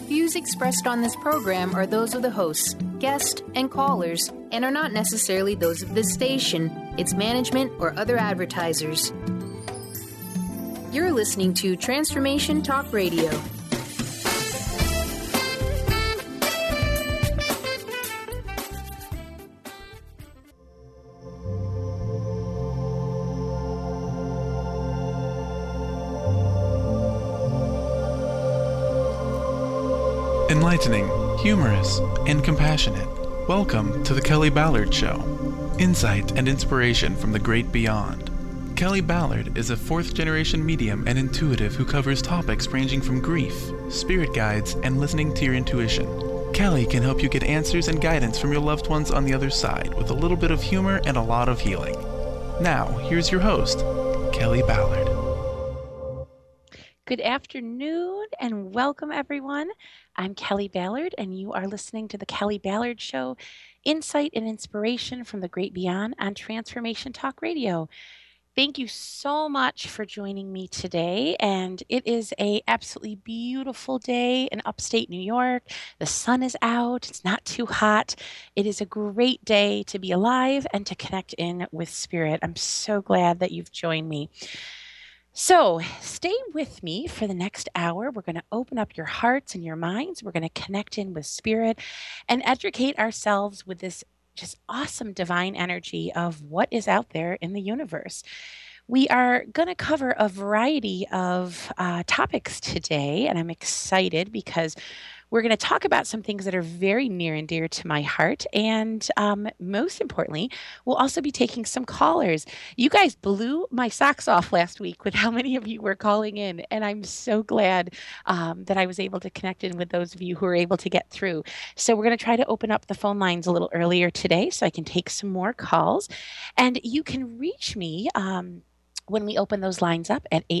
Views expressed on this program are those of the hosts, guests, and callers, and are not necessarily those of this station, its management, or other advertisers. You're listening to Transformation Talk Radio. Enlightening, humorous, and compassionate. Welcome to the Kelly Ballard Show. Insight and inspiration from the great beyond. Kelly Ballard is a fourth-generation medium and intuitive who covers topics ranging from grief, spirit guides, and listening to your intuition. Kelly can help you get answers and guidance from your loved ones on the other side with a little bit of humor and a lot of healing. Now, here's your host, Kelly Ballard. Good afternoon and welcome everyone. I'm Kelly Ballard and you are listening to the Kelly Ballard Show, insight and inspiration from the great beyond on Transformation Talk Radio. Thank you so much for joining me today, and it is a absolutely beautiful day in upstate New York. The sun is out, it's not too hot. It is a great day to be alive and to connect in with spirit. I'm so glad that you've joined me. So stay with me for the next hour. We're going to open up your hearts and your minds. We're going to connect in with spirit and educate ourselves with this just awesome divine energy of what is out there in the universe. We are going to cover a variety of topics today, and I'm excited because we're going to talk about some things that are very near and dear to my heart. And most importantly, we'll also be taking some callers. You guys blew my socks off last week with how many of you were calling in. And I'm so glad that I was able to connect in with those of you who were able to get through. So we're going to try to open up the phone lines a little earlier today so I can take some more calls. And you can reach me when we open those lines up at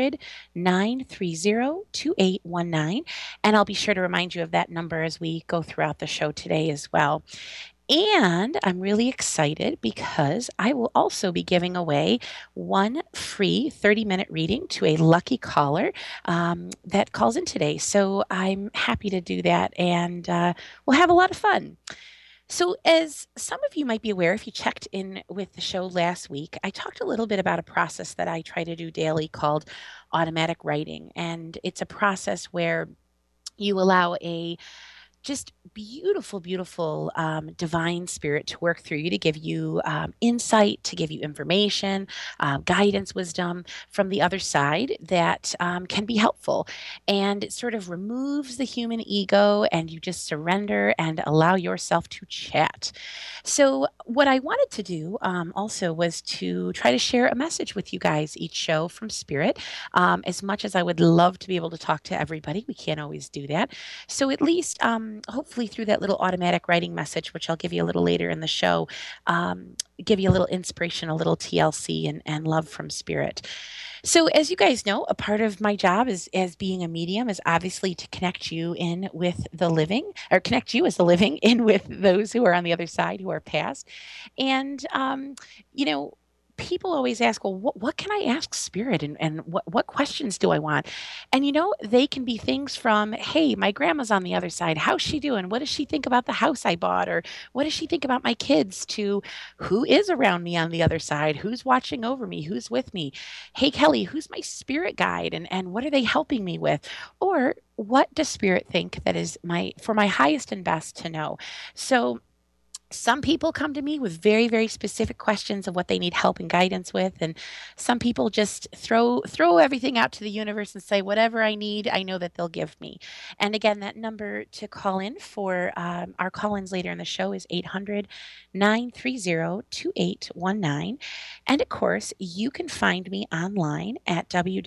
800-930-2819. And I'll be sure to remind you of that number as we go throughout the show today as well. And I'm really excited because I will also be giving away one free 30-minute reading to a lucky caller that calls in today. So I'm happy to do that, and we'll have a lot of fun. So as some of you might be aware, if you checked in with the show last week, I talked a little bit about a process that I try to do daily called automatic writing. And it's a process where you allow a just beautiful, beautiful divine spirit to work through you, to give you insight, to give you information, guidance, wisdom from the other side that can be helpful. And it sort of removes the human ego, and you just surrender and allow yourself to chat. So what I wanted to do also was to try to share a message with you guys each show from spirit. As much as I would love to be able to talk to everybody, we can't always do that. So at least hopefully through that little automatic writing message, which I'll give you a little later in the show, give you a little inspiration, a little TLC and love from spirit. So as you guys know, a part of my job as being a medium is obviously to connect you in with the living, or connect you as the living in with those who are on the other side, who are past. And, people always ask, well, what can I ask spirit, and what questions do I want? And, they can be things from, hey, my grandma's on the other side. How's she doing? What does she think about the house I bought? Or what does she think about my kids? To who is around me on the other side? Who's watching over me? Who's with me? Hey, Kelly, who's my spirit guide? And what are they helping me with? Or what does spirit think that is for my highest and best to know? So some people come to me with very, very specific questions of what they need help and guidance with. And some people just throw everything out to the universe and say, whatever I need, I know that they'll give me. And again, that number to call in for our call-ins later in the show is 800-930-2819. And of course, you can find me online at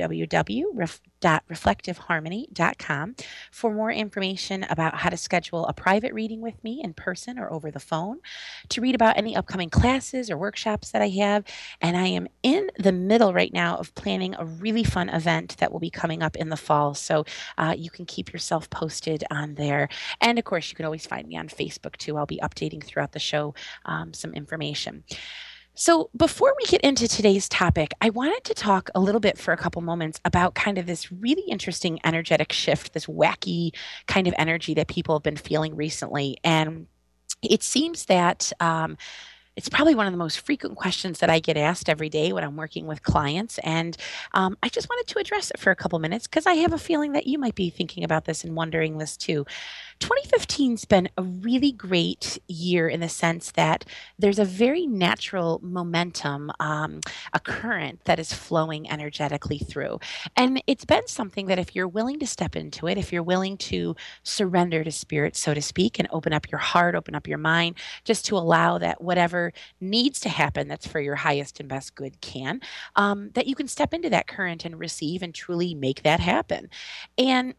www.reflectiveharmony.com for more information about how to schedule a private reading with me in person or over the phone, to read about any upcoming classes or workshops that I have. And I am in the middle right now of planning a really fun event that will be coming up in the fall. So you can keep yourself posted on there. And of course, you can always find me on Facebook too. I'll be updating throughout the show some information. So, before we get into today's topic, I wanted to talk a little bit for a couple moments about kind of this really interesting energetic shift, this wacky kind of energy that people have been feeling recently. And it seems that it's probably one of the most frequent questions that I get asked every day when I'm working with clients. And I just wanted to address it for a couple minutes because I have a feeling that you might be thinking about this and wondering this too. 2015's been a really great year in the sense that there's a very natural momentum, a current that is flowing energetically through. And it's been something that if you're willing to step into it, if you're willing to surrender to spirit, so to speak, and open up your heart, open up your mind, just to allow that whatever needs to happen that's for your highest and best good can, that you can step into that current and receive and truly make that happen. And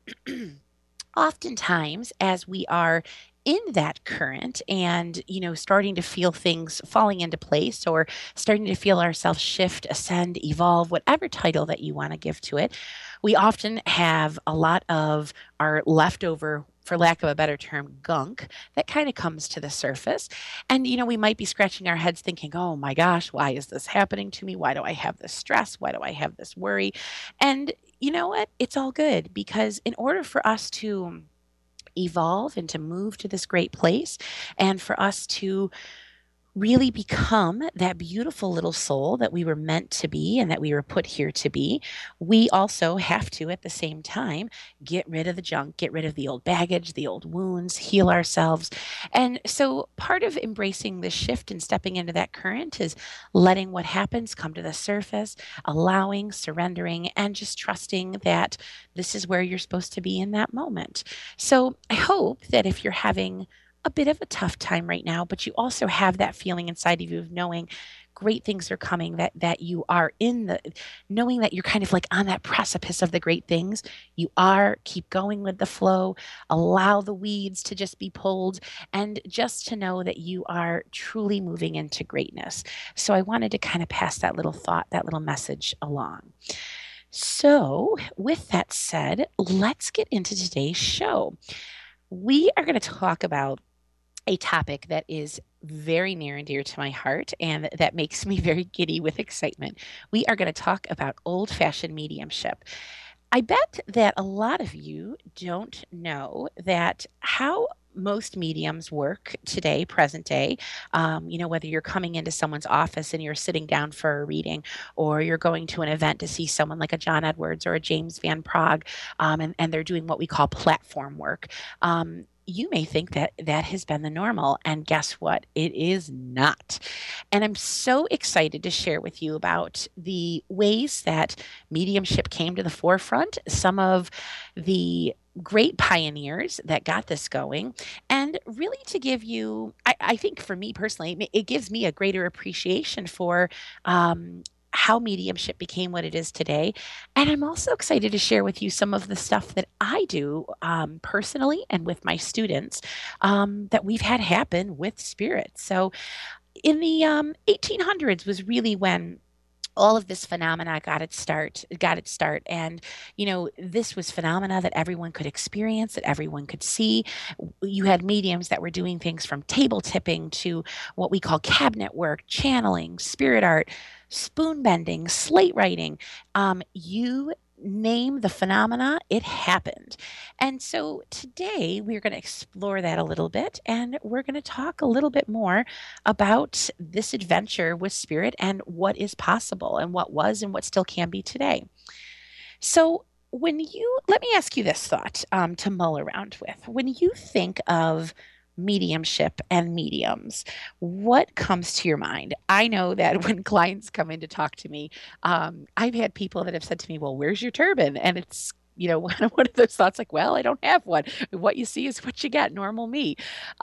oftentimes as we are in that current and starting to feel things falling into place or starting to feel ourselves shift, ascend, evolve, whatever title that you want to give to it, we often have a lot of our leftover, for lack of a better term, gunk that kind of comes to the surface. And we might be scratching our heads thinking, oh my gosh, why is this happening to me? Why do I have this stress? Why do I have this worry? And you know what? It's all good because in order for us to evolve and to move to this great place and for us to really become that beautiful little soul that we were meant to be and that we were put here to be, we also have to, at the same time, get rid of the junk, get rid of the old baggage, the old wounds, heal ourselves. And so, part of embracing this shift and stepping into that current is letting what happens come to the surface, allowing, surrendering, and just trusting that this is where you're supposed to be in that moment. So, I hope that if you're having a bit of a tough time right now, but you also have that feeling inside of you of knowing great things are coming, that you are in the knowing that you're kind of like on that precipice of the great things. You are, keep going with the flow, allow the weeds to just be pulled, and just to know that you are truly moving into greatness. So I wanted to kind of pass that little thought, that little message along. So, with that said, let's get into today's show. We are going to talk about a topic that is very near and dear to my heart and that makes me very giddy with excitement. We are going to talk about old fashioned mediumship. I bet that a lot of you don't know that how most mediums work today, present day. Whether you're coming into someone's office and you're sitting down for a reading, or you're going to an event to see someone like a John Edwards or a James Van Praagh, and they're doing what we call platform work. You may think that that has been the normal, and guess what? It is not. And I'm so excited to share with you about the ways that mediumship came to the forefront, some of the great pioneers that got this going, and really to give you, I think for me personally, it gives me a greater appreciation for how mediumship became what it is today. And I'm also excited to share with you some of the stuff that I do personally and with my students that we've had happen with spirit. So in the 1800s was really when all of this phenomena got its start, and this was phenomena that everyone could experience, that everyone could see. You had mediums that were doing things from table tipping to what we call cabinet work, channeling, spirit art, spoon bending, slate writing. You name the phenomena, it happened. And so today we're going to explore that a little bit, and we're going to talk a little bit more about this adventure with spirit and what is possible and what was and what still can be today. So let me ask you this thought to mull around with. When you think of mediumship and mediums, what comes to your mind? I know that when clients come in to talk to me, I've had people that have said to me, well, where's your turban? And it's one of those thoughts like, well, I don't have one. What you see is what you get, normal me.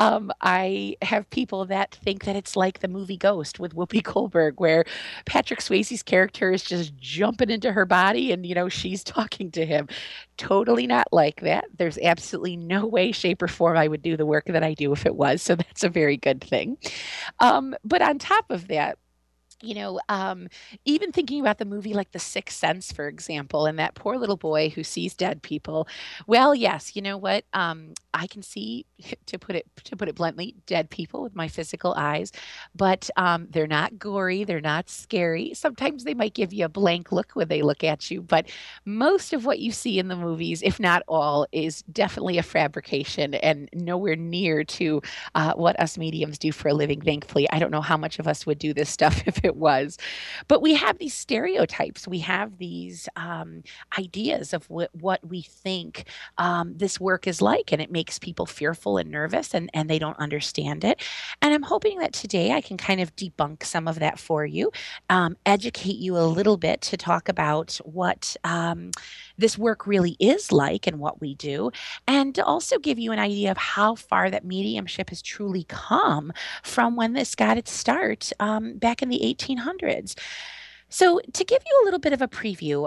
I have people that think that it's like the movie Ghost with Whoopi Goldberg, where Patrick Swayze's character is just jumping into her body and, she's talking to him. Totally not like that. There's absolutely no way, shape, or form I would do the work that I do if it was. So that's a very good thing. But on top of that, you know, um, even thinking about the movie like The Sixth Sense, for example, and that poor little boy who sees dead people. Well, yes, you know what? I can see to put it bluntly, dead people with my physical eyes, but they're not gory, they're not scary. Sometimes they might give you a blank look when they look at you, but most of what you see in the movies, if not all, is definitely a fabrication and nowhere near to what us mediums do for a living. Thankfully, I don't know how much of us would do this stuff if it was, but we have these stereotypes. We have these ideas of what we think this work is like, and it makes people fearful and nervous, and they don't understand it. And I'm hoping that today I can kind of debunk some of that for you, educate you a little bit to talk about what this work really is like and what we do, and to also give you an idea of how far that mediumship has truly come from when this got its start back in the 1800s. So to give you a little bit of a preview,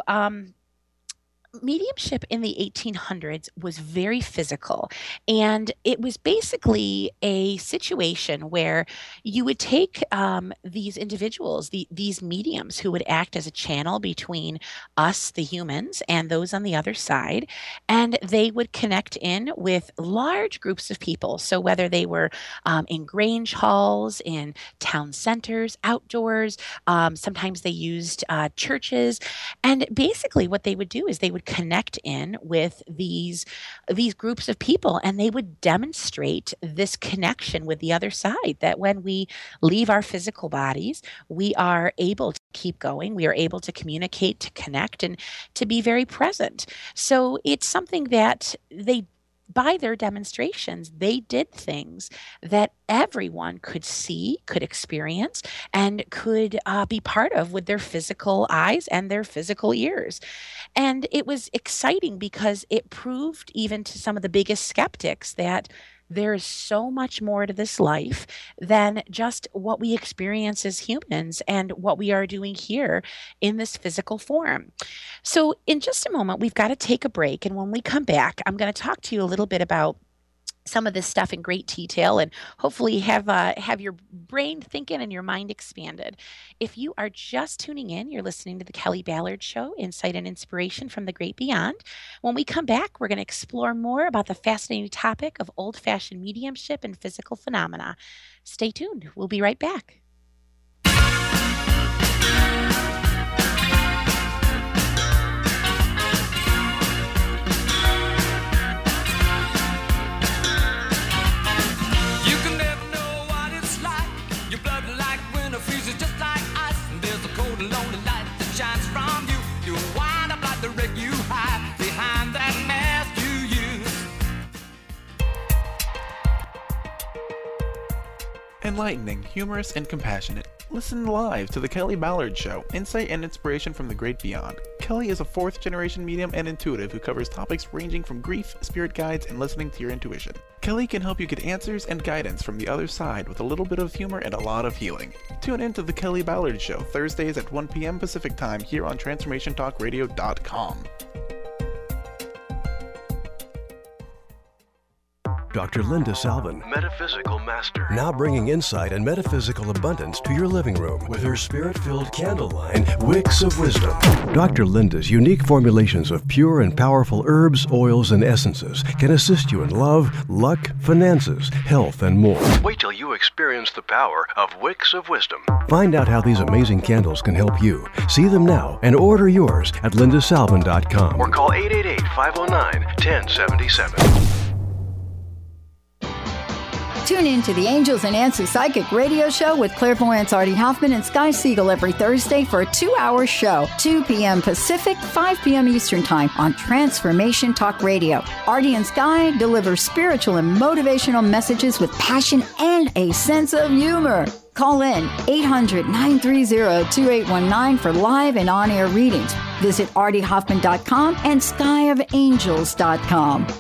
mediumship in the 1800s was very physical, and it was basically a situation where you would take these individuals, these mediums who would act as a channel between us, the humans, and those on the other side, and they would connect in with large groups of people. So whether they were in Grange halls, in town centers, outdoors, sometimes they used churches, and basically what they would do is they would connect in with these groups of people, and they would demonstrate this connection with the other side, that when we leave our physical bodies, we are able to keep going, we are able to communicate, to connect, and to be very present. So it's something that by their demonstrations, they did things that everyone could see, could experience, and could be part of with their physical eyes and their physical ears. And it was exciting because it proved even to some of the biggest skeptics that there is so much more to this life than just what we experience as humans and what we are doing here in this physical form. So in just a moment, we've got to take a break. And when we come back, I'm going to talk to you a little bit about some of this stuff in great detail, and hopefully have your brain thinking and your mind expanded. If you are just tuning in, you're listening to the Kelly Ballard Show, Insight and Inspiration from the Great Beyond. When we come back, we're going to explore more about the fascinating topic of old-fashioned mediumship and physical phenomena. Stay tuned. We'll be right back. Enlightening, humorous, and compassionate. Listen live to The Kelly Ballard Show, Insight and Inspiration from the Great Beyond. Kelly is a fourth-generation medium and intuitive who covers topics ranging from grief, spirit guides, and listening to your intuition. Kelly can help you get answers and guidance from the other side with a little bit of humor and a lot of healing. Tune in to The Kelly Ballard Show, Thursdays at 1 p.m. Pacific Time here on TransformationTalkRadio.com. Dr. Linda Salvin, Metaphysical Master, now bringing insight and metaphysical abundance to your living room with her spirit-filled candle line, Wicks of Wisdom. Dr. Linda's unique formulations of pure and powerful herbs, oils, and essences can assist you in love, luck, finances, health, and more. Wait till you experience the power of Wicks of Wisdom. Find out how these amazing candles can help you. See them now and order yours at lindasalvin.com or call 888-509-1077. Tune in to the Angels and Answers Psychic Radio Show with clairvoyants Artie Hoffman and Sky Siegel every Thursday for a 2-hour show, 2 p.m. Pacific, 5 p.m. Eastern Time on Transformation Talk Radio. Artie and Sky deliver spiritual and motivational messages with passion and a sense of humor. Call in 800-930-2819 for live and on-air readings. Visit artiehoffman.com and skyofangels.com.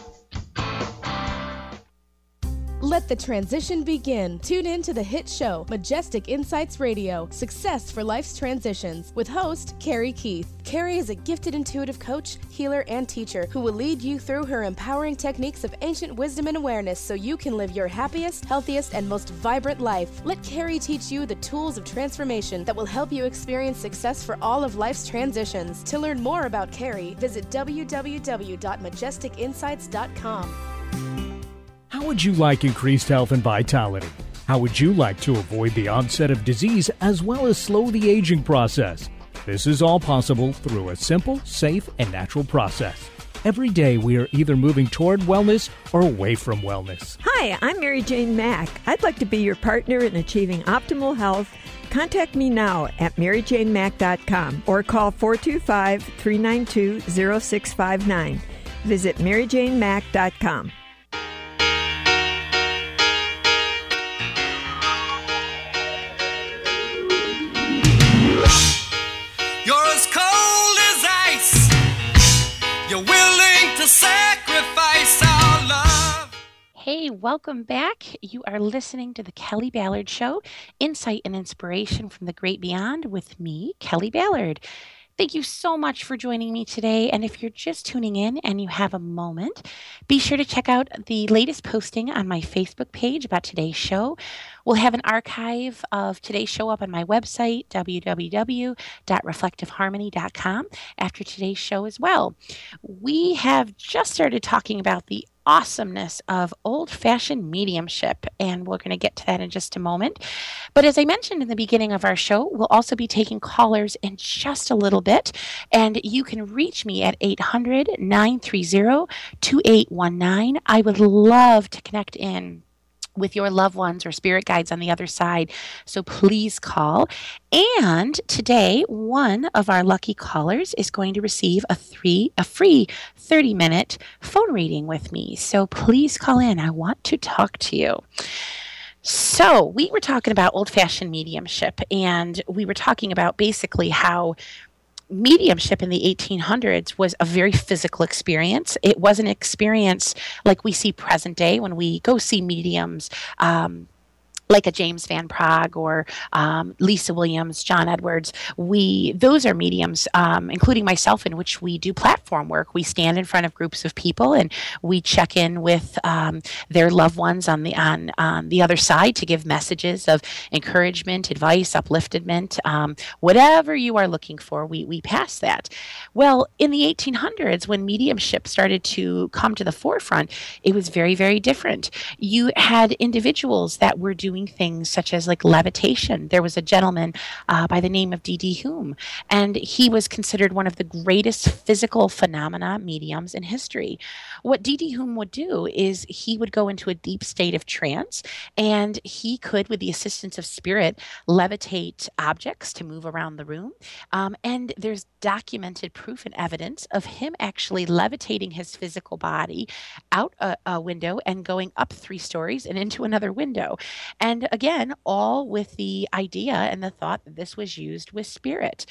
Let the transition begin. Tune in to the hit show, Majestic Insights Radio, Success for Life's Transitions, with host Carrie Keith. Carrie is a gifted intuitive coach, healer, and teacher who will lead you through her empowering techniques of ancient wisdom and awareness so you can live your happiest, healthiest, and most vibrant life. Let Carrie teach you the tools of transformation that will help you experience success for all of life's transitions. To learn more about Carrie, visit www.majesticinsights.com. How How would you like increased health and vitality? How would you like to avoid the onset of disease as well as slow the aging process? This is all possible through a simple, safe, and natural process. Every day we are either moving toward wellness or away from wellness. Hi, I'm Mary Jane Mack. I'd like to be your partner in achieving optimal health. Contact me now at maryjanemack.com or call 425-392-0659. Visit maryjanemack.com. You're as cold as ice. You're willing to sacrifice our love. Hey, welcome back. You are listening to the Kelly Ballard Show, insight and inspiration from the great beyond with me, Kelly Ballard. Thank you so much for joining me today. And if you're just tuning in and you have a moment, be sure to check out the latest posting on my Facebook page about today's show. We'll have an archive of today's show up on my website, www.reflectiveharmony.com, after today's show as well. We have just started talking about the awesomeness of old-fashioned mediumship, and we're going to get to that in just a moment. But as I mentioned in the beginning of our show, we'll also be taking callers in just a little bit, and you can reach me at 800-930-2819. I would love to connect in with your loved ones or spirit guides on the other side. So please call. And today, one of our lucky callers is going to receive a free 30-minute phone reading with me. So please call in. I want to talk to you. So we were talking about old-fashioned mediumship, and we were talking about basically how mediumship in the 1800s was a very physical experience. It was an experience like we see present day when we go see mediums, like a James Van Praagh or Lisa Williams, John Edwards. Those are mediums, including myself, in which we do platform work. We stand in front of groups of people and we check in with their loved ones on the other side to give messages of encouragement, advice, upliftment, whatever you are looking for. We pass that. Well, in the 1800s, when mediumship started to come to the forefront, it was very, very different. You had individuals that were doing things such as like levitation. There was a gentleman by the name of D.D. Hume, and he was considered one of the greatest physical phenomena mediums in history. What D.D. Hume would do is he would go into a deep state of trance, and he could, with the assistance of spirit, levitate objects to move around the room. And there's documented proof and evidence of him actually levitating his physical body out a window and going up 3 stories and into another window. And again, all with the idea and the thought that this was used with spirit.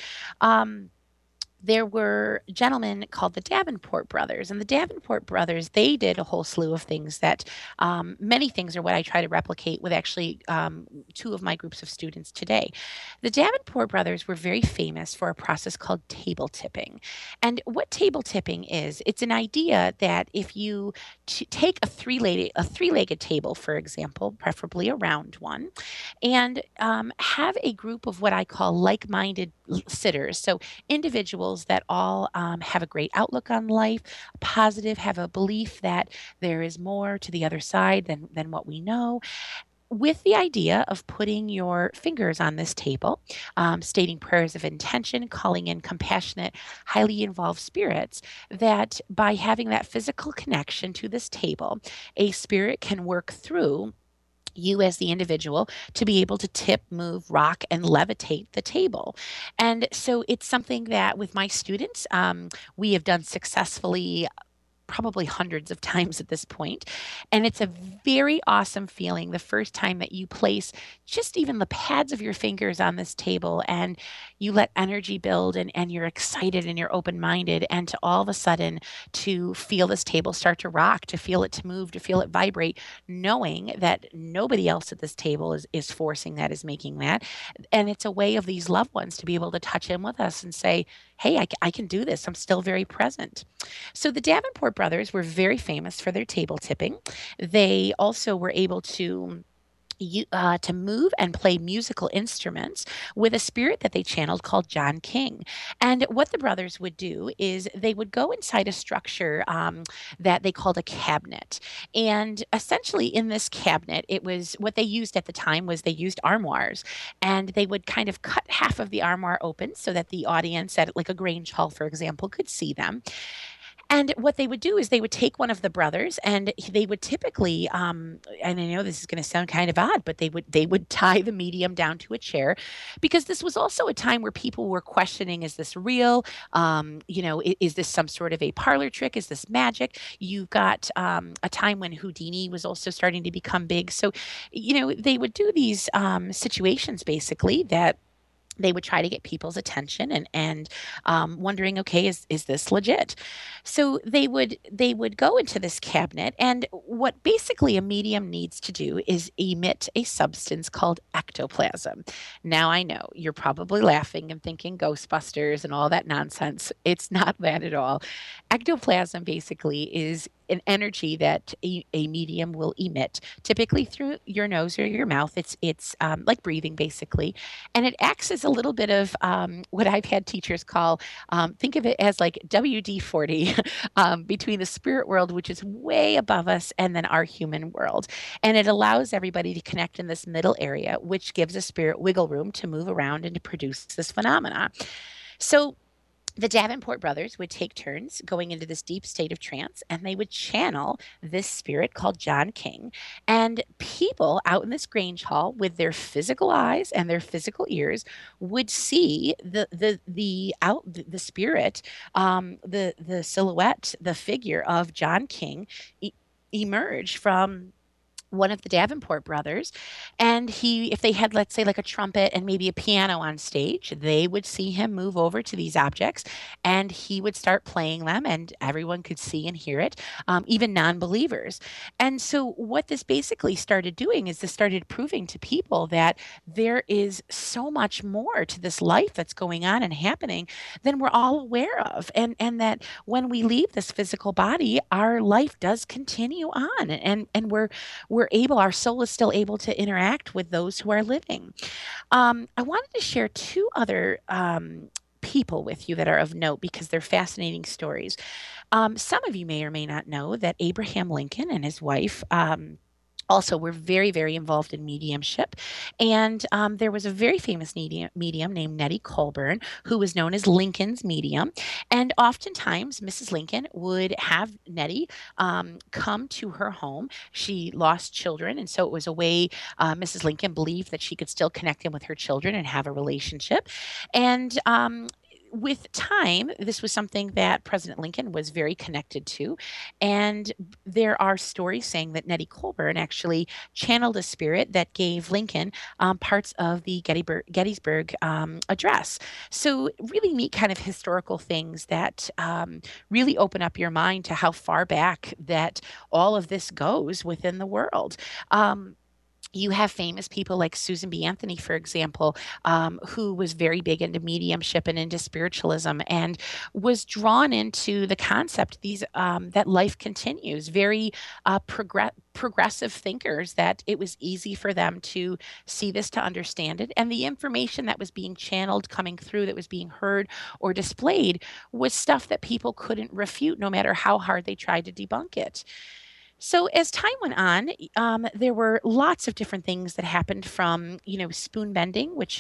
There were gentlemen called the Davenport brothers, and the Davenport brothers, they did a whole slew of things that many things are what I try to replicate with actually 2 of my groups of students today. The Davenport brothers were very famous for a process called table tipping. And what table tipping is, it's an idea that if you take a three-legged table, for example, preferably a round one, and have a group of what I call like-minded sitters, so individuals that all have a great outlook on life, positive, have a belief that there is more to the other side than what we know, with the idea of putting your fingers on this table, stating prayers of intention, calling in compassionate, highly involved spirits, that by having that physical connection to this table, a spirit can work through you as the individual to be able to tip, move, rock, and levitate the table. And so it's something that with my students, we have done successfully probably hundreds of times at this point. And it's a very awesome feeling the first time that you place just even the pads of your fingers on this table and you let energy build and you're excited and you're open-minded, and to all of a sudden to feel this table start to rock, to feel it to move, to feel it vibrate, knowing that nobody else at this table is forcing that, is making that. And it's a way of these loved ones to be able to touch in with us and say, hey, I can do this. I'm still very present. So the Davenport brothers were very famous for their table tipping. They also were able to to move and play musical instruments with a spirit that they channeled called John King. And what the brothers would do is they would go inside a structure that they called a cabinet. And essentially in this cabinet, it was what they used at the time was they used armoires. And they would kind of cut half of the armoire open so that the audience at like a Grange Hall, for example, could see them. And what they would do is they would take one of the brothers, and they would typically, and I know this is going to sound kind of odd, but they would tie the medium down to a chair, because this was also a time where people were questioning: is this real? Is this some sort of a parlor trick? Is this magic? You've got a time when Houdini was also starting to become big, so they would do these situations basically that they would try to get people's attention and wondering, okay, is this legit? So they would go into this cabinet, and what basically a medium needs to do is emit a substance called ectoplasm. Now I know you're probably laughing and thinking Ghostbusters and all that nonsense. It's not that at all. Ectoplasm basically is an energy that a medium will emit, typically through your nose or your mouth. It's like breathing basically, and it acts as a little bit of what I've had teachers call, think of it as like WD-40 between the spirit world, which is way above us, and then our human world. And it allows everybody to connect in this middle area, which gives a spirit wiggle room to move around and to produce this phenomena. So the Davenport brothers would take turns going into this deep state of trance, and they would channel this spirit called John King. And people out in this Grange Hall with their physical eyes and their physical ears would see the spirit, the silhouette, the figure of John King emerge from one of the Davenport brothers. And if they had, let's say, like a trumpet and maybe a piano on stage, they would see him move over to these objects, and he would start playing them, and everyone could see and hear it, even non-believers. And so what this basically started doing is this started proving to people that there is so much more to this life that's going on and happening than we're all aware of. And that when we leave this physical body, our life does continue on, and our soul is still able to interact with those who are living. I wanted to share two other people with you that are of note because they're fascinating stories. Some of you may or may not know that Abraham Lincoln and his wife also were very, very involved in mediumship. And there was a very famous medium named Nettie Colburn, who was known as Lincoln's medium. And oftentimes, Mrs. Lincoln would have Nettie come to her home. She lost children, and so it was a way Mrs. Lincoln believed that she could still connect in with her children and have a relationship. And with time, this was something that President Lincoln was very connected to. And there are stories saying that Nettie Colburn actually channeled a spirit that gave Lincoln parts of the Gettysburg Address. So really neat kind of historical things that really open up your mind to how far back that all of this goes within the world. You have famous people like Susan B. Anthony, for example, who was very big into mediumship and into spiritualism, and was drawn into the concept that life continues. Very progressive thinkers, that it was easy for them to see this, to understand it, and the information that was being channeled, coming through, that was being heard or displayed, was stuff that people couldn't refute, no matter how hard they tried to debunk it. So as time went on, there were lots of different things that happened, from, spoon bending, which,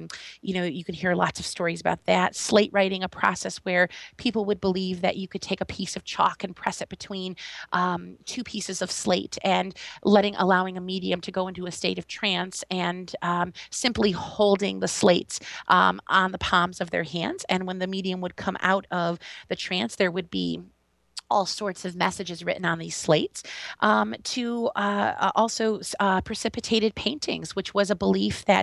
you can hear lots of stories about that. Slate writing, a process where people would believe that you could take a piece of chalk and press it between two pieces of slate, and allowing a medium to go into a state of trance, and simply holding the slates on the palms of their hands. And when the medium would come out of the trance, there would be all sorts of messages written on these slates, to also precipitated paintings, which was a belief that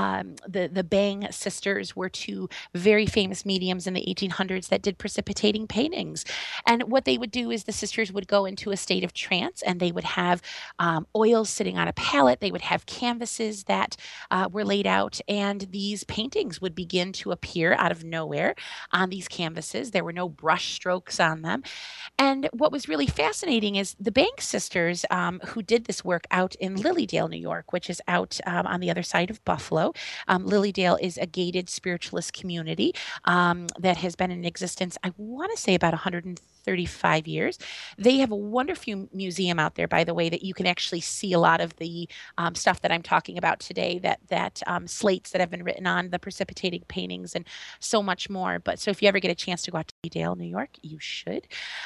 the Bang sisters were two very famous mediums in the 1800s that did precipitating paintings. And what they would do is the sisters would go into a state of trance, and they would have oils sitting on a palette. They would have canvases that were laid out, and these paintings would begin to appear out of nowhere on these canvases. There were no brush strokes on them. And what was really fascinating is the Banks sisters who did this work out in Lilydale, New York, which is out on the other side of Buffalo. Lilydale is a gated spiritualist community that has been in existence, I want to say, about 135 years. They have a wonderful museum out there, by the way, that you can actually see a lot of the stuff that I'm talking about today, that slates that have been written on, the precipitating paintings, and so much more. But so if you ever get a chance to go out to Lilydale, New York, you should.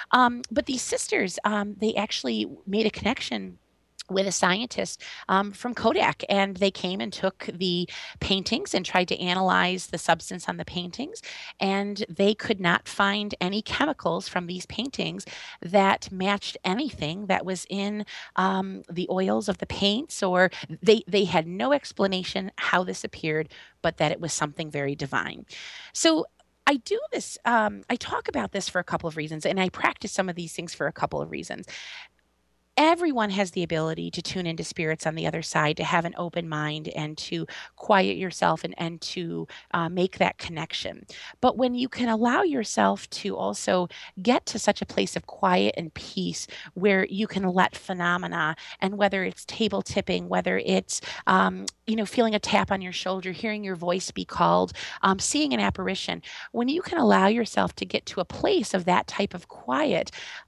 But these sisters, they actually made a connection with a scientist from Kodak, and they came and took the paintings and tried to analyze the substance on the paintings, and they could not find any chemicals from these paintings that matched anything that was in the oils of the paints, or they had no explanation how this appeared, but that it was something very divine. So I do this, I talk about this for a couple of reasons, and I practice some of these things for a couple of reasons. Everyone has the ability to tune into spirits on the other side, to have an open mind and to quiet yourself and to make that connection. But when you can allow yourself to also get to such a place of quiet and peace where you can let phenomena, and whether it's table tipping, whether it's feeling a tap on your shoulder, hearing your voice be called, seeing an apparition, when you can allow yourself to get to a place of that type of quiet,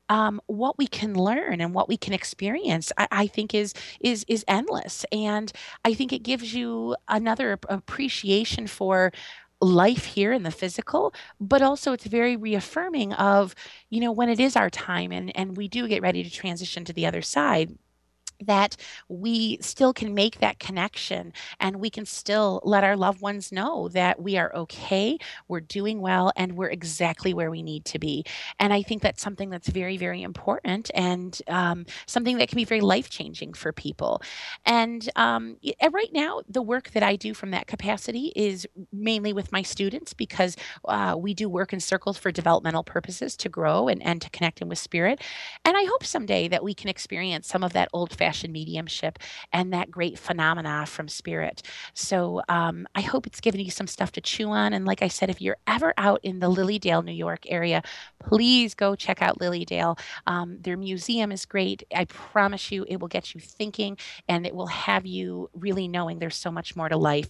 what we can learn and what we can experience, I think is endless. And I think it gives you another appreciation for life here in the physical, but also it's very reaffirming of, when it is our time and we do get ready to transition to the other side, that we still can make that connection, and we can still let our loved ones know that we are okay, we're doing well, and we're exactly where we need to be. And I think that's something that's very, very important, and something that can be very life-changing for people. And right now, the work that I do from that capacity is mainly with my students, because we do work in circles for developmental purposes, to grow and to connect them with spirit. And I hope someday that we can experience some of that old-fashioned mediumship and that great phenomena from spirit. So I hope it's given you some stuff to chew on. And like I said, if you're ever out in the Lilydale, New York area, please go check out Lilydale. Their museum is great. I promise you it will get you thinking, and it will have you really knowing there's so much more to life.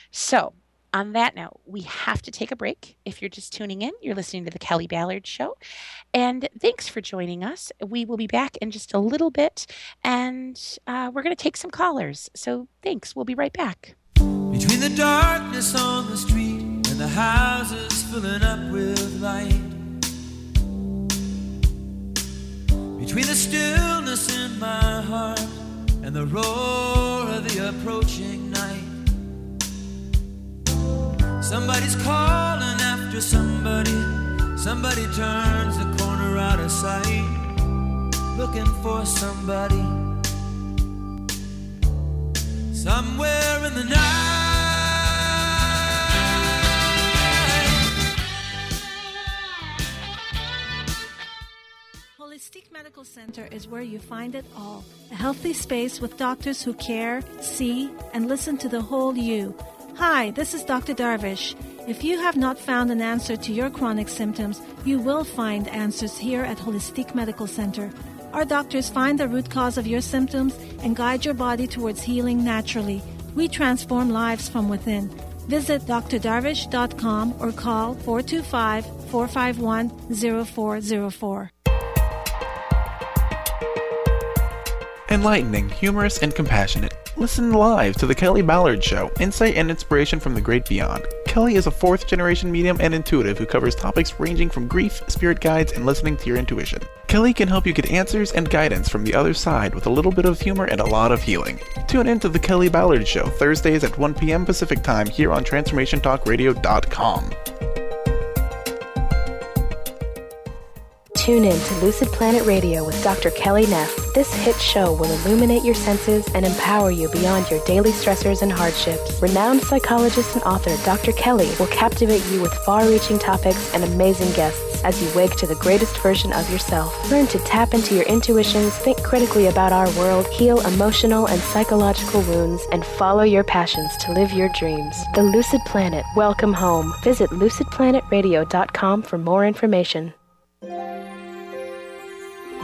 So on that note, we have to take a break. If you're just tuning in, you're listening to The Kelly Ballard Show. And thanks for joining us. We will be back in just a little bit, and we're going to take some callers. So thanks. We'll be right back. Between the darkness on the street and the houses filling up with light, between the stillness in my heart and the roar of the approaching night, somebody's calling after somebody. Somebody turns the corner out of sight, looking for somebody. Somewhere in the night, Holistic Medical Center is where you find it all. A healthy space with doctors who care, see, and listen to the whole you. Hi, this is Dr. Darvish. If you have not found an answer to your chronic symptoms, you will find answers here at Holistic Medical Center. Our doctors find the root cause of your symptoms and guide your body towards healing naturally. We transform lives from within. Visit drdarvish.com or call 425-451-0404. Enlightening, humorous, and compassionate. Listen live to The Kelly Ballard Show, insight and inspiration from the great beyond. Kelly is a fourth-generation medium and intuitive who covers topics ranging from grief, spirit guides, and listening to your intuition. Kelly can help you get answers and guidance from the other side with a little bit of humor and a lot of healing. Tune in to The Kelly Ballard Show, Thursdays at 1 p.m. Pacific Time here on TransformationTalkRadio.com. Tune in to Lucid Planet Radio with Dr. Kelly Neff. This hit show will illuminate your senses and empower you beyond your daily stressors and hardships. Renowned psychologist and author Dr. Kelly will captivate you with far-reaching topics and amazing guests as you wake to the greatest version of yourself. Learn to tap into your intuitions, think critically about our world, heal emotional and psychological wounds, and follow your passions to live your dreams. The Lucid Planet. Welcome home. Visit lucidplanetradio.com for more information.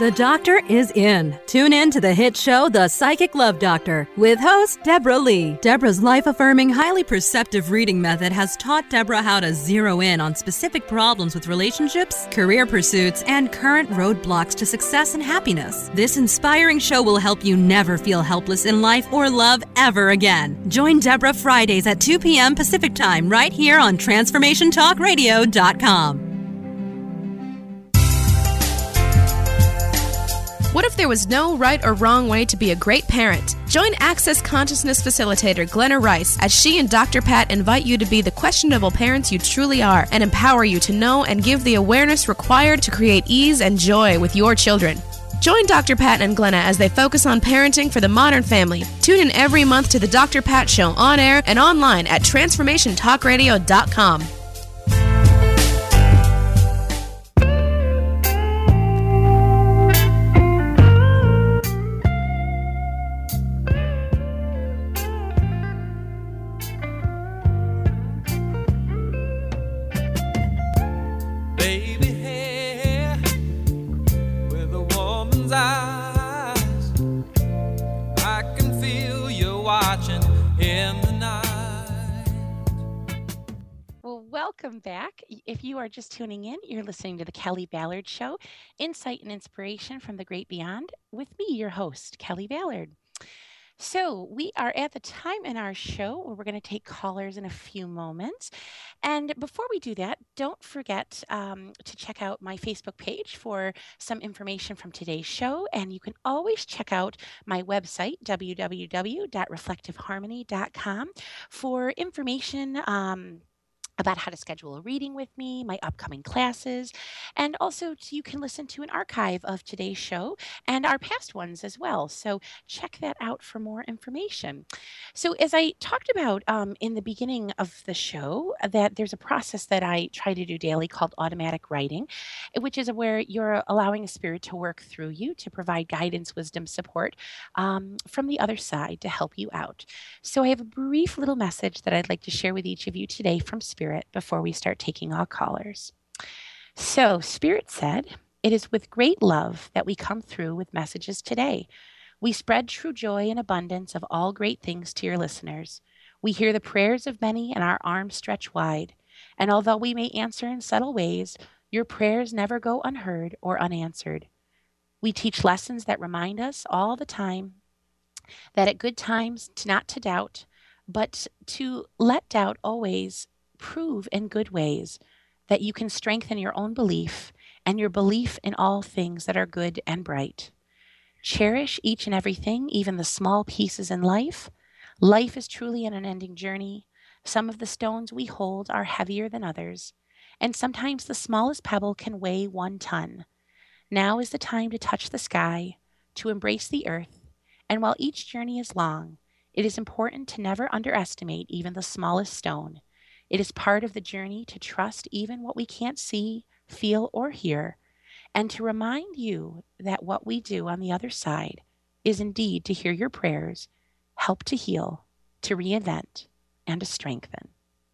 The doctor is in. Tune in to the hit show, The Psychic Love Doctor, with host Deborah Lee. Deborah's life-affirming, highly perceptive reading method has taught Deborah how to zero in on specific problems with relationships, career pursuits, and current roadblocks to success and happiness. This inspiring show will help you never feel helpless in life or love ever again. Join Deborah Fridays at 2 p.m. Pacific Time right here on TransformationTalkRadio.com. What if there was no right or wrong way to be a great parent? Join Access Consciousness Facilitator Glenna Rice as she and Dr. Pat invite you to be the questionable parents you truly are and empower you to know and give the awareness required to create ease and joy with your children. Join Dr. Pat and Glenna as they focus on parenting for the modern family. Tune in every month to the Dr. Pat Show on air and online at TransformationTalkRadio.com. Welcome back. If you are just tuning in, you're listening to the Kelly Ballard Show, Insight and Inspiration from the Great Beyond, with me, your host, Kelly Ballard. So we are at the time in our show where we're going to take callers in a few moments. And before we do that, don't forget to check out my Facebook page for some information from today's show. And you can always check out my website, www.reflectiveharmony.com, for information about how to schedule a reading with me, my upcoming classes, and also you can listen to an archive of today's show and our past ones as well. So check that out for more information. So as I talked about in the beginning of the show, that there's a process that I try to do daily called automatic writing, which is where you're allowing a spirit to work through you to provide guidance, wisdom, support from the other side to help you out. So I have a brief little message that I'd like to share with each of you today from Spirit before we start taking all callers. So Spirit said, "It is with great love that we come through with messages today. We spread true joy and abundance of all great things to your listeners. We hear the prayers of many and our arms stretch wide. And although we may answer in subtle ways, your prayers never go unheard or unanswered. We teach lessons that remind us all the time that at good times not to doubt, but to let doubt always prove in good ways that you can strengthen your own belief and your belief in all things that are good and bright. Cherish each and everything, even the small pieces in life. Life is truly an unending journey. Some of the stones we hold are heavier than others, and sometimes the smallest pebble can weigh 1 ton. Now is the time to touch the sky, to embrace the earth, and while each journey is long, it is important to never underestimate even the smallest stone. It is part of the journey to trust even what we can't see, feel, or hear, and to remind you that what we do on the other side is indeed to hear your prayers, help to heal, to reinvent, and to strengthen.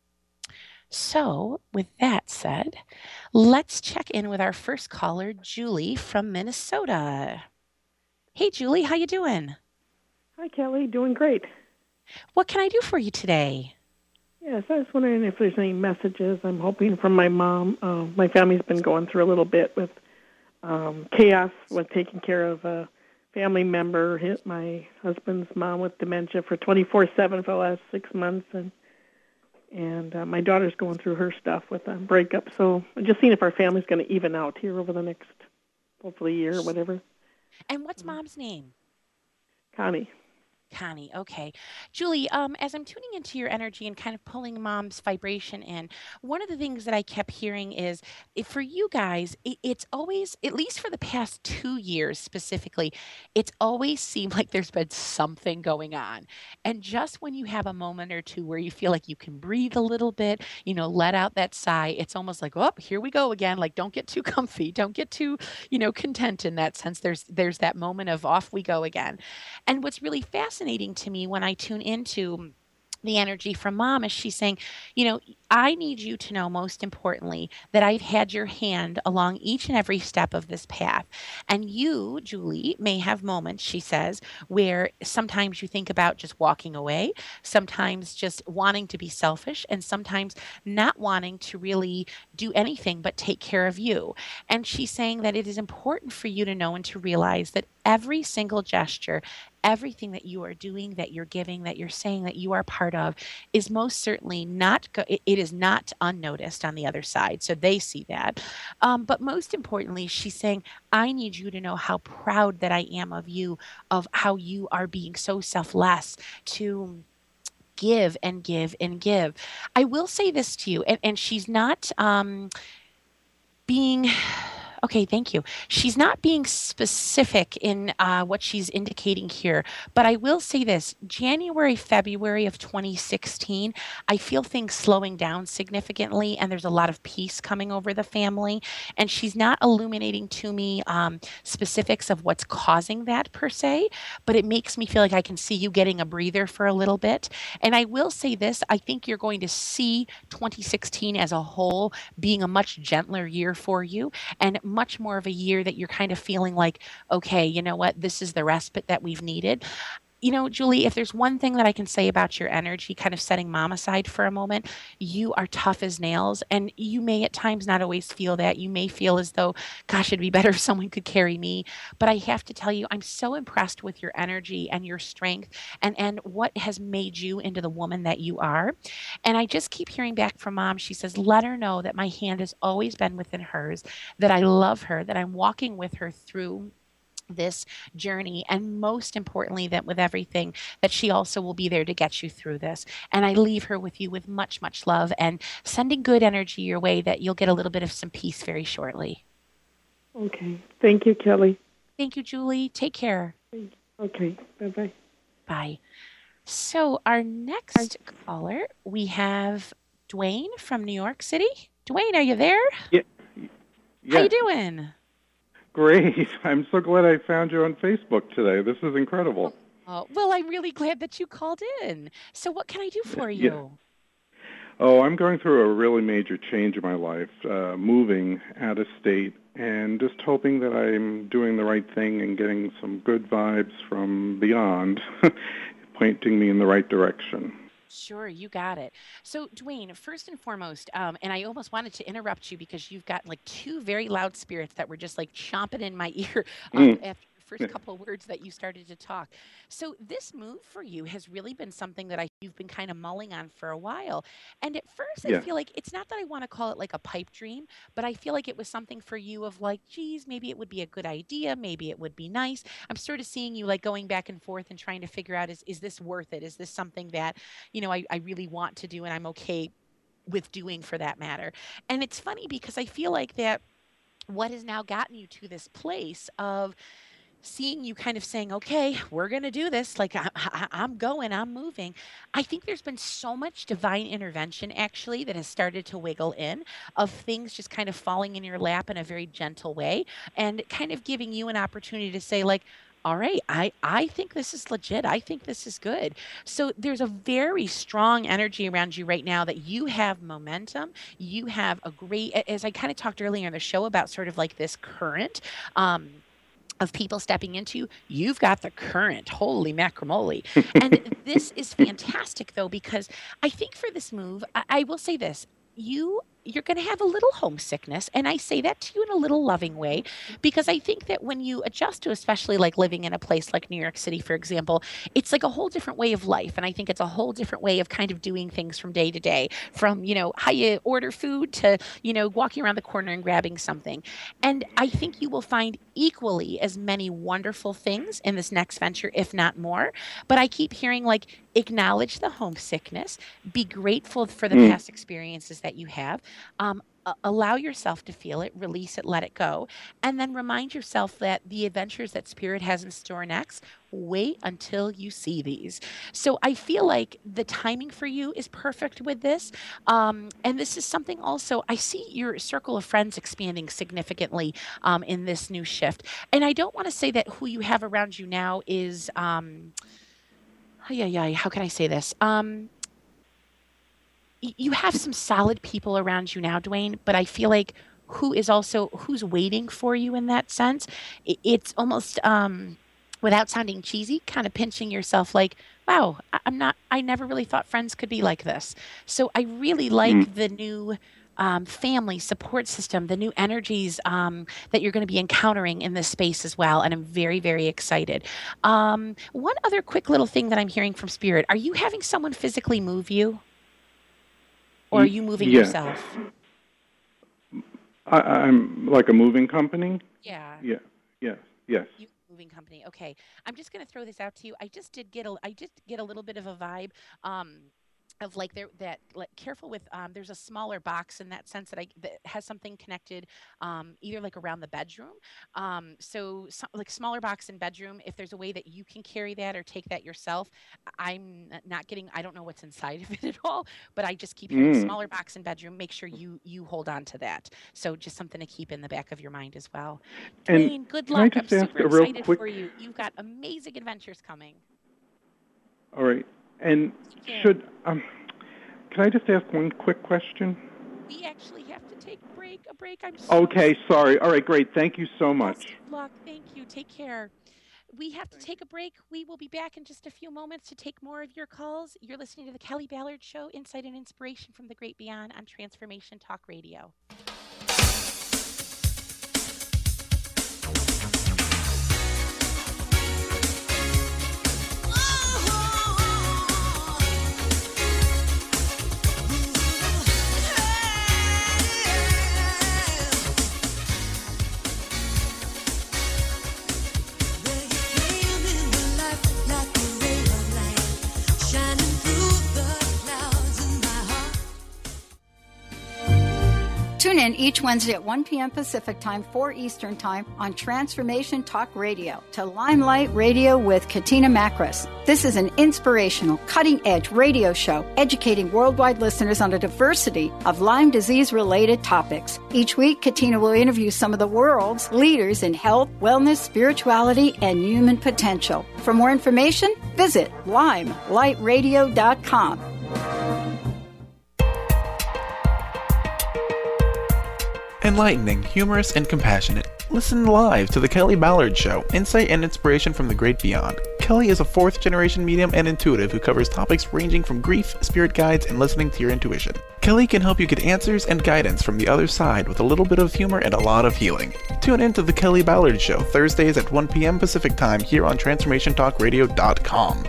So, with that said, let's check in with our first caller, Julie from Minnesota. Hey, Julie, how you doing? Hi, Kelly. Doing great. What can I do for you today? Yes, I was wondering if there's any messages. I'm hoping from my mom. My family's been going through a little bit with chaos with taking care of a family member, my husband's mom with dementia for 24/7 for the last 6 months, and my daughter's going through her stuff with a breakup. So I'm just seeing if our family's going to even out here over the next, hopefully, year or whatever. And what's Mom's name? Connie. Connie, okay. Julie, as I'm tuning into your energy and kind of pulling Mom's vibration in, one of the things that I kept hearing is, for you guys, it's always, at least for the past 2 years specifically, it's always seemed like there's been something going on. And just when you have a moment or two where you feel like you can breathe a little bit, let out that sigh, it's almost like, oh, here we go again. Like, don't get too comfy. Don't get too, content in that sense. There's that moment of off we go again. And what's really fascinating to me when I tune into the energy from mom is she's saying, I need you to know, most importantly, that I've had your hand along each and every step of this path. And you, Julie, may have moments, she says, where sometimes you think about just walking away, sometimes just wanting to be selfish, and sometimes not wanting to really do anything but take care of you. And she's saying that it is important for you to know and to realize that every single gesture, everything that you are doing, that you're giving, that you're saying, that you are part of, is most certainly not, it is not unnoticed on the other side. So they see that. But most importantly, she's saying, I need you to know how proud that I am of you, of how you are being so selfless to give and give and give. I will say this to you, and she's not being... Okay, thank you. She's not being specific in what she's indicating here, but I will say this. January, February of 2016, I feel things slowing down significantly, and there's a lot of peace coming over the family, and she's not illuminating to me specifics of what's causing that per se, but it makes me feel like I can see you getting a breather for a little bit. And I will say this, I think you're going to see 2016 as a whole being a much gentler year for you, and much more of a year that you're kind of feeling like, okay, you know what, this is the respite that we've needed. Julie, if there's one thing that I can say about your energy, kind of setting mom aside for a moment, you are tough as nails, and you may at times not always feel that. You may feel as though, gosh, it'd be better if someone could carry me. But I have to tell you, I'm so impressed with your energy and your strength and what has made you into the woman that you are. And I just keep hearing back from mom. She says, let her know that my hand has always been within hers, that I love her, that I'm walking with her through this journey, and most importantly, that with everything, that she also will be there to get you through this. And I leave her with you with much, much love and sending good energy your way, that you'll get a little bit of some peace very shortly. Okay. Thank you, Kelly. Thank you, Julie. Take care. Okay. Bye-bye. Bye. So our next caller, we have Dwayne from New York City. Dwayne, are you there? Yeah. How you doing? Great. I'm so glad I found you on Facebook today. This is incredible. Oh, well, I'm really glad that you called in. So what can I do for you? Yeah. Oh, I'm going through a really major change in my life, moving out of state, and just hoping that I'm doing the right thing and getting some good vibes from beyond, pointing me in the right direction. Sure, you got it. So, Dwayne, first and foremost, and I almost wanted to interrupt you because you've got like two very loud spirits that were just like chomping in my ear after the first couple of words that you started to talk. So this move for you has really been something that you've been kind of mulling on for a while. And at first, I feel like it's not that I want to call it like a pipe dream, but I feel like it was something for you of like, geez, maybe it would be a good idea. Maybe it would be nice. I'm sort of seeing you like going back and forth and trying to figure out, is this worth it? Is this something that, I really want to do and I'm okay with doing for that matter? And it's funny because I feel like that what has now gotten you to this place of seeing you kind of saying, okay, we're going to do this. Like I'm going, I'm moving. I think there's been so much divine intervention actually that has started to wiggle in of things just kind of falling in your lap in a very gentle way and kind of giving you an opportunity to say like, all right, I think this is legit. I think this is good. So there's a very strong energy around you right now that you have momentum. You have a great, as I kind of talked earlier in the show about sort of like this current, of people stepping into, you've got the current. Holy macramole. And this is fantastic, though, because I think for this move, I will say this, you're going to have a little homesickness. And I say that to you in a little loving way, because I think that when you adjust to, especially like living in a place like New York City, for example, it's like a whole different way of life. And I think it's a whole different way of kind of doing things from day to day, from, how you order food to, walking around the corner and grabbing something. And I think you will find equally as many wonderful things in this next venture, if not more. But I keep hearing like, acknowledge the homesickness, be grateful for the past experiences that you have, allow yourself to feel it, release it, let it go, and then remind yourself that the adventures that Spirit has in store next, wait until you see these. So I feel like the timing for you is perfect with this. And this is something also, I see your circle of friends expanding significantly in this new shift. And I don't want to say that who you have around you now is... how can I say this? you have some solid people around you now, Dwayne, but I feel like who's waiting for you in that sense. It's almost, without sounding cheesy, kind of pinching yourself like, wow, I never really thought friends could be like this. So I really like the new family support system, the new energies that you're going to be encountering in this space as well. And I'm very, very excited. One other quick little thing that I'm hearing from Spirit, are you having someone physically move you? Or are you moving yourself? I'm like a moving company. Yeah. Yes. Moving company. Okay. I'm just going to throw this out to you. I just get a little bit of a vibe of like careful with there's a smaller box in that sense that has something connected either like around the bedroom. So like smaller box in bedroom, if there's a way that you can carry that or take that yourself. I don't know what's inside of it at all, but I just keep hearing smaller box in bedroom. Make sure you hold on to that. So just something to keep in the back of your mind as well. Dwayne, good luck. I'm super excited for you. You've got amazing adventures coming. All right. And can I just ask one quick question? We actually have to take a break. Okay, sorry. All right, great. Thank you so much. Good luck. Thank you. Take care. We have to take a break. We will be back in just a few moments to take more of your calls. You're listening to the Kelly Ballard Show, Insight and Inspiration from the Great Beyond on Transformation Talk Radio. Tune in each Wednesday at 1 p.m. Pacific Time, 4 Eastern Time on Transformation Talk Radio to Limelight Radio with Katina Makris. This is an inspirational, cutting-edge radio show educating worldwide listeners on a diversity of Lyme disease-related topics. Each week, Katina will interview some of the world's leaders in health, wellness, spirituality, and human potential. For more information, visit limelightradio.com. Enlightening, humorous, and compassionate. Listen live to The Kelly Ballard Show, Insight and Inspiration from the Great Beyond. Kelly is a fourth-generation medium and intuitive who covers topics ranging from grief, spirit guides, and listening to your intuition. Kelly can help you get answers and guidance from the other side with a little bit of humor and a lot of healing. Tune in to The Kelly Ballard Show, Thursdays at 1 p.m. Pacific Time here on TransformationTalkRadio.com.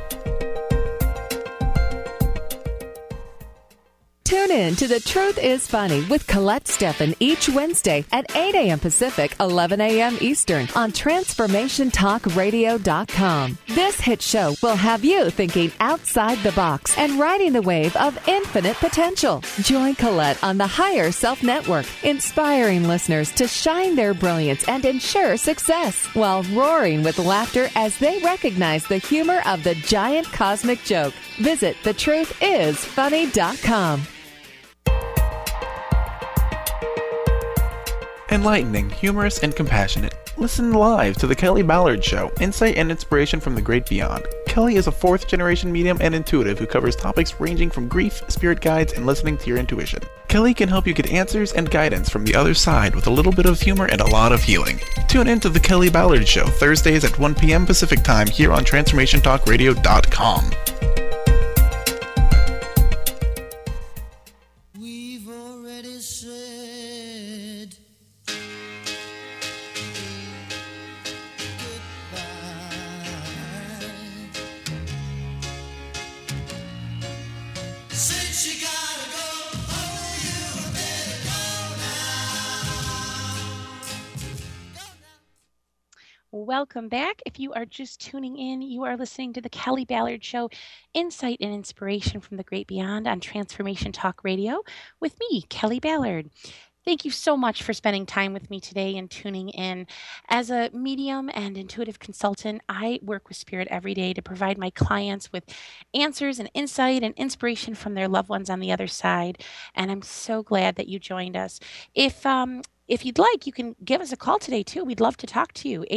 Tune in to The Truth is Funny with Colette Steffen each Wednesday at 8 a.m. Pacific, 11 a.m. Eastern on TransformationTalkRadio.com. This hit show will have you thinking outside the box and riding the wave of infinite potential. Join Colette on the Higher Self Network, inspiring listeners to shine their brilliance and ensure success while roaring with laughter as they recognize the humor of the giant cosmic joke. Visit thetruthисfunny.com. Enlightening, humorous, and compassionate. Listen live to The Kelly Ballard Show, Insight and Inspiration from the Great Beyond. Kelly is a fourth-generation medium and intuitive who covers topics ranging from grief, spirit guides, and listening to your intuition. Kelly can help you get answers and guidance from the other side with a little bit of humor and a lot of healing. Tune in to The Kelly Ballard Show, Thursdays at 1 p.m. Pacific Time here on TransformationTalkRadio.com. We've already said since you gotta go, oh, you better go now. Welcome back. If you are just tuning in, you are listening to the Kelly Ballard Show, Insight and Inspiration from the Great Beyond on Transformation Talk Radio with me, Kelly Ballard. Thank you so much for spending time with me today and tuning in. As a medium and intuitive consultant, I work with Spirit every day to provide my clients with answers and insight and inspiration from their loved ones on the other side. And I'm so glad that you joined us. If if you'd like, you can give us a call today, too. We'd love to talk to you,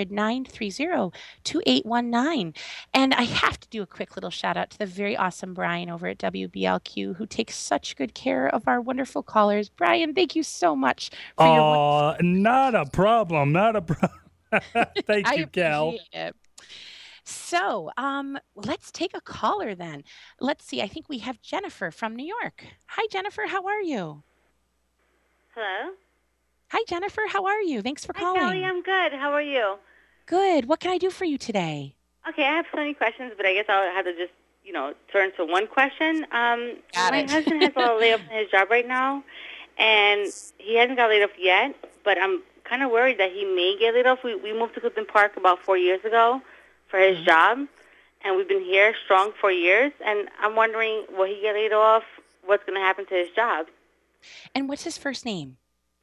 800-930-2819. And I have to do a quick little shout out to the very awesome Brian over at WBLQ, who takes such good care of our wonderful callers. Brian, thank you so much for your not a problem. Not a problem. Thank you, Cal. appreciate it. So let's take a caller then. Let's see. I think we have Jennifer from New York. Hi, Jennifer. How are you? Hello? Hi, Jennifer. How are you? Thanks for calling. Hi, Kelly. I'm good. How are you? Good. What can I do for you today? Okay, I have so many questions, but I guess I'll have to just, turn to one question. My husband has a layoff in his job right now, and he hasn't got laid off yet, but I'm kind of worried that he may get laid off. We moved to Clifton Park about 4 years ago for his job, and we've been here strong 4 years, and I'm wondering, will he get laid off? What's going to happen to his job? And what's his first name?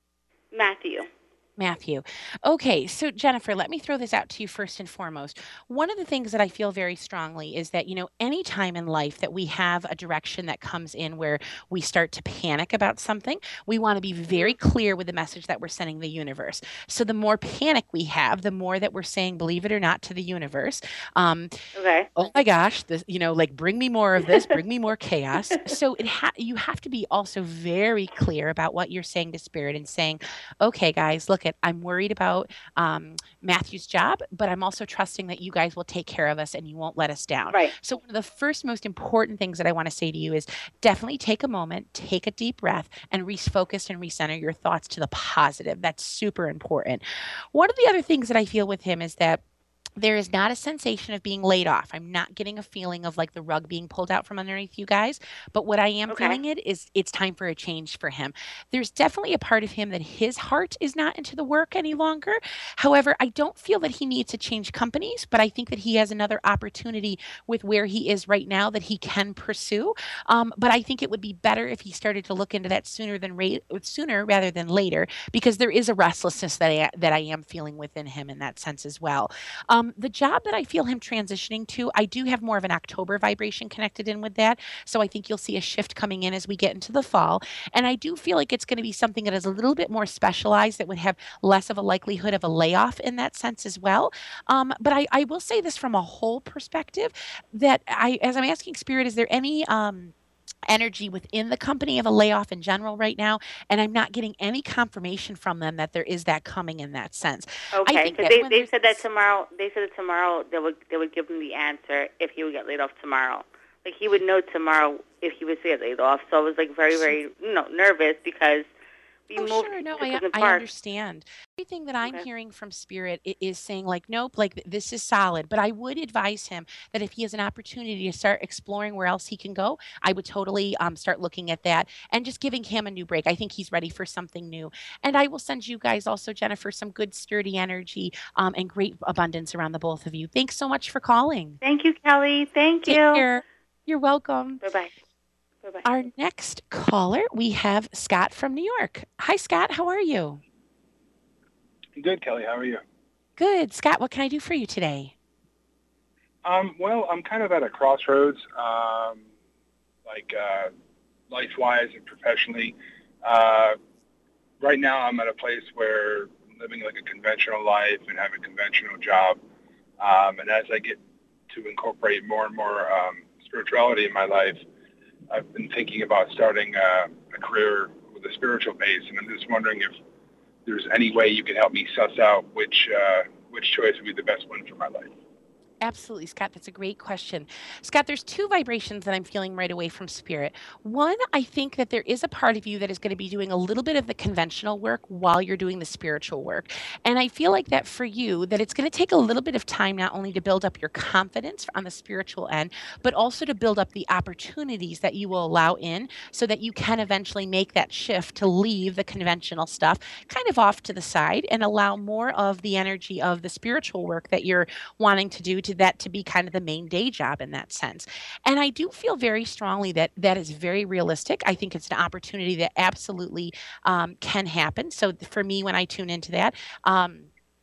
Matthew. Matthew. Okay, so Jennifer, let me throw this out to you first and foremost. One of the things that I feel very strongly is that, any time in life that we have a direction that comes in where we start to panic about something, we want to be very clear with the message that we're sending the universe. So the more panic we have, the more that we're saying, believe it or not, to the universe. Okay. Oh my gosh, this, bring me more of this, bring me more chaos. So you have to be also very clear about what you're saying to Spirit and saying, okay, guys, look at, I'm worried about Matthew's job, but I'm also trusting that you guys will take care of us and you won't let us down. Right. So one of the first most important things that I want to say to you is definitely take a moment, take a deep breath, and refocus and recenter your thoughts to the positive. That's super important. One of the other things that I feel with him is that there is not a sensation of being laid off. I'm not getting a feeling of like the rug being pulled out from underneath you guys. But what I am feeling is it's time for a change for him. There's definitely a part of him that his heart is not into the work any longer. However, I don't feel that he needs to change companies, but I think that he has another opportunity with where he is right now that he can pursue. But I think it would be better if he started to look into that sooner rather than later, because there is a restlessness that I am feeling within him in that sense as well. The job that I feel him transitioning to, I do have more of an October vibration connected in with that. So I think you'll see a shift coming in as we get into the fall. And I do feel like it's going to be something that is a little bit more specialized, that would have less of a likelihood of a layoff in that sense as well. But I will say this from a whole perspective, that as I'm asking Spirit, is there any energy within the company of a layoff in general right now, and I'm not getting any confirmation from them that there is that coming in that sense. Okay, because they said that tomorrow. They said that tomorrow they would give him the answer if he would get laid off tomorrow. Like he would know tomorrow if he was to get laid off. So I was like very, very nervous because we moved to Clifton Park. I understand. Everything that I'm hearing from Spirit is saying like, nope, like this is solid. But I would advise him that if he has an opportunity to start exploring where else he can go, I would totally start looking at that and just giving him a new break. I think he's ready for something new. And I will send you guys also, Jennifer, some good sturdy energy and great abundance around the both of you. Thanks so much for calling. Thank you, Kelly. Thank you. Take care. You're welcome. Bye-bye. Bye-bye. Our next caller, we have Scott from New York. Hi, Scott. How are you? Good, Kelly. How are you? Good. Scott, what can I do for you today? Well, I'm kind of at a crossroads, life-wise and professionally. Right now, I'm at a place where I'm living like a conventional life and have a conventional job. And as I get to incorporate more and more spirituality in my life, I've been thinking about starting a career with a spiritual base, and I'm just wondering if there's any way you can help me suss out which choice would be the best one for my life. Absolutely, Scott. That's a great question. Scott, there's two vibrations that I'm feeling right away from Spirit. One, I think that there is a part of you that is going to be doing a little bit of the conventional work while you're doing the spiritual work. And I feel like that for you, that it's going to take a little bit of time not only to build up your confidence on the spiritual end, but also to build up the opportunities that you will allow in so that you can eventually make that shift to leave the conventional stuff kind of off to the side and allow more of the energy of the spiritual work that you're wanting to do to be kind of the main day job in that sense. And I do feel very strongly that that is very realistic. I think it's an opportunity that absolutely can happen. So for me, when I tune into that,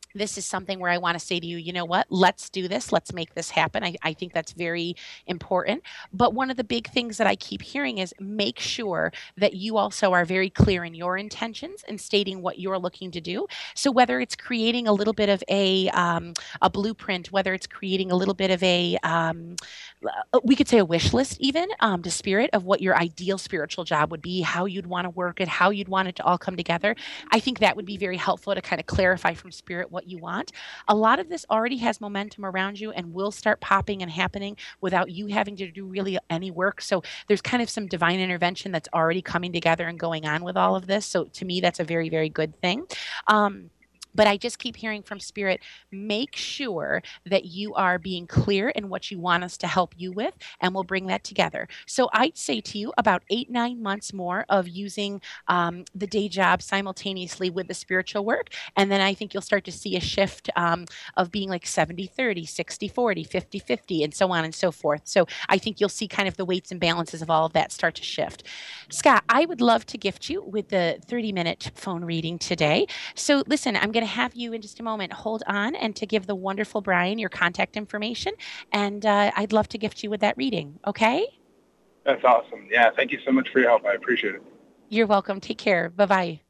this is something where I want to say to you, you know what, let's do this. Let's make this happen. I think that's very important. But one of the big things that I keep hearing is make sure that you also are very clear in your intentions and stating what you're looking to do. So whether it's creating a little bit of a blueprint, whether it's creating a little bit of we could say a wish list even to Spirit of what your ideal spiritual job would be, how you'd want to work it, how you'd want it to all come together. I think that would be very helpful to kind of clarify from Spirit what you want. A lot of this already has momentum around you and will start popping and happening without you having to do really any work. So there's kind of some divine intervention that's already coming together and going on with all of this. So to me, that's a very, very good thing. But I just keep hearing from Spirit, make sure that you are being clear in what you want us to help you with, and we'll bring that together. So I'd say to you about 8-9 months more of using the day job simultaneously with the spiritual work. And then I think you'll start to see a shift of being like 70-30, 60-40, 50-50, and so on and so forth. So I think you'll see kind of the weights and balances of all of that start to shift. Scott, I would love to gift you with the 30-minute phone reading today. So listen, I'm going to have you in just a moment hold on and to give the wonderful Brian your contact information, and I'd love to gift you with that reading. Okay? That's awesome. Yeah, thank you so much for your help. I appreciate it. You're welcome. Take care. Bye-bye.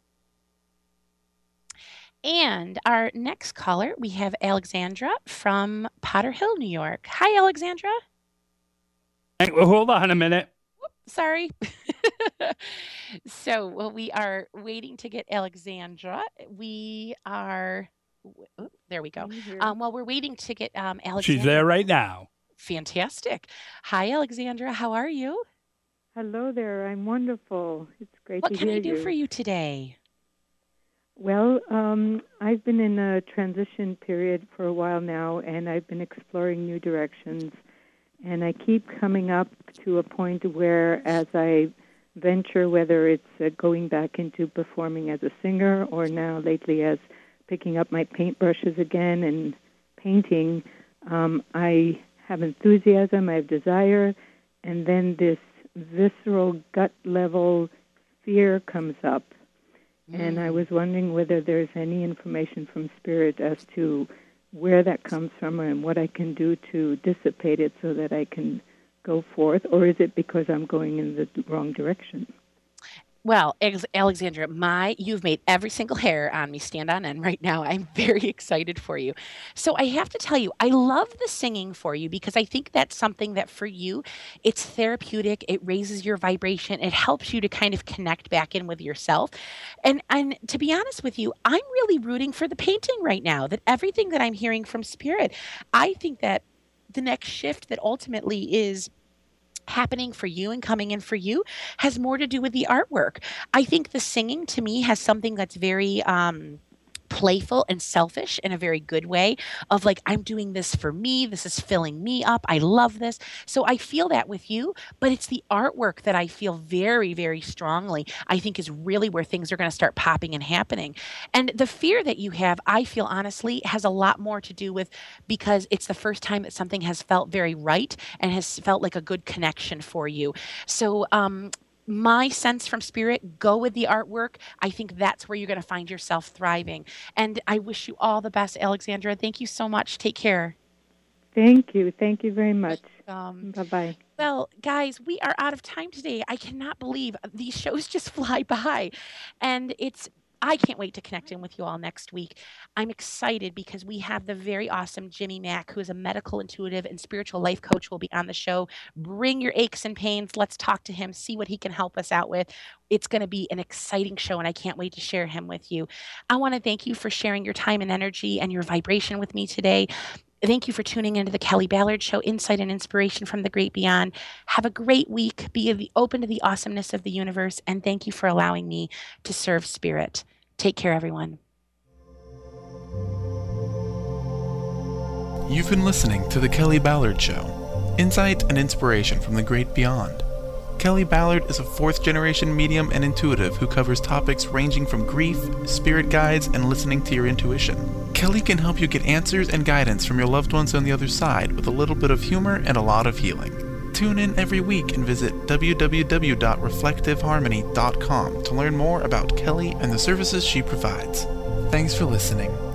And our next caller, we have Alexandra from Potter Hill, New York. Hi, Alexandra. Well, hold on a minute. Sorry. So we are waiting to get Alexandra. We are, there we go. While we're waiting to get Alexandra. She's there right now. Fantastic. Hi, Alexandra. How are you? Hello there. I'm wonderful. It's great to hear you. What can I do for you today? Well, I've been in a transition period for a while now, and I've been exploring new directions. And I keep coming up to a point where as I venture, whether it's going back into performing as a singer or now lately as picking up my paintbrushes again and painting, I have enthusiasm, I have desire, and then this visceral gut-level fear comes up. And I was wondering whether there's any information from Spirit as to where that comes from and what I can do to dissipate it so that I can go forth, or is it because I'm going in the wrong direction? Well, Alexandra, you've made every single hair on me stand on end right now. I'm very excited for you. So I have to tell you, I love the singing for you because I think that's something that for you, it's therapeutic. It raises your vibration. It helps you to kind of connect back in with yourself. And to be honest with you, I'm really rooting for the painting right now, that everything that I'm hearing from Spirit, I think that the next shift that ultimately is happening for you and coming in for you has more to do with the artwork. I think the singing to me has something that's very playful and selfish in a very good way of like, I'm doing this for me. This is filling me up. I love this. So I feel that with you, but it's the artwork that I feel very, very strongly, I think is really where things are going to start popping and happening. And the fear that you have, I feel honestly, has a lot more to do with because it's the first time that something has felt very right and has felt like a good connection for you. So, my sense from Spirit, go with the artwork. I think that's where you're going to find yourself thriving. And I wish you all the best, Alexandra. Thank you so much. Take care. Thank you. Thank you very much. Bye-bye. Well, guys, we are out of time today. I cannot believe these shows just fly by. And I can't wait to connect in with you all next week. I'm excited because we have the very awesome Jimmy Mack, who is a medical intuitive and spiritual life coach, will be on the show. Bring your aches and pains. Let's talk to him, see what he can help us out with. It's going to be an exciting show, and I can't wait to share him with you. I want to thank you for sharing your time and energy and your vibration with me today. Thank you for tuning into the Kelly Ballard Show, Insight and Inspiration from the Great Beyond. Have a great week. Be open to the awesomeness of the universe. And thank you for allowing me to serve Spirit. Take care, everyone. You've been listening to the Kelly Ballard Show, Insight and Inspiration from the Great Beyond. Kelly Ballard is a fourth-generation medium and intuitive who covers topics ranging from grief, spirit guides, and listening to your intuition. Kelly can help you get answers and guidance from your loved ones on the other side with a little bit of humor and a lot of healing. Tune in every week and visit www.reflectiveharmony.com to learn more about Kelly and the services she provides. Thanks for listening.